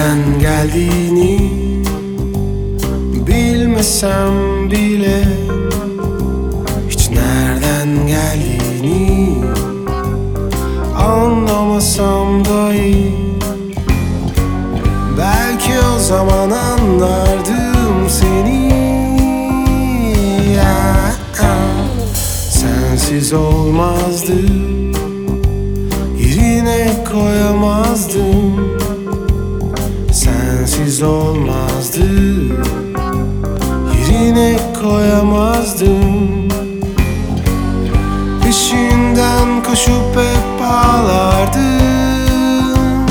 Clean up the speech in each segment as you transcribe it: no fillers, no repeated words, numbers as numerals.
Nereden geldiğini bilmesem bile, hiç nereden geldiğini anlamasam dahi, belki o zaman anlardım seni. Sensiz olmazdı, yerine koyamazdım. Sensiz olmazdı, yerine koyamazdım. Peşinden koşup hep ağlardım.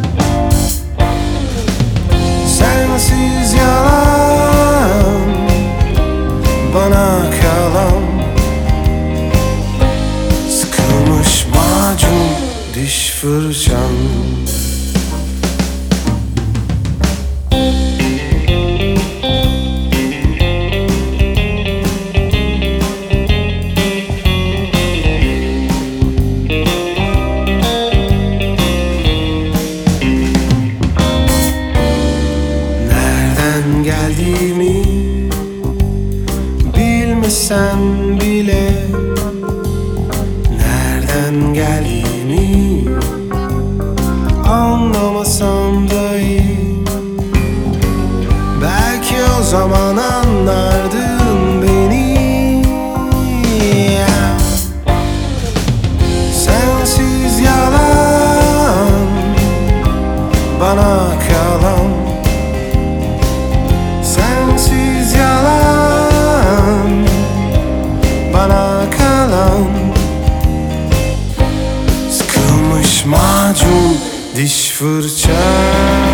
Sensiz yalan, bana kalan sıkılmış macun, diş fırçam. Geldiğimi bilmesem bile, nereden geldiğimi anlamasam dahi, belki o zaman anlardın beni. Sensiz yalan, bana kalan sensiz yalan, bana kalan sıkılmış macun, diş fırçam.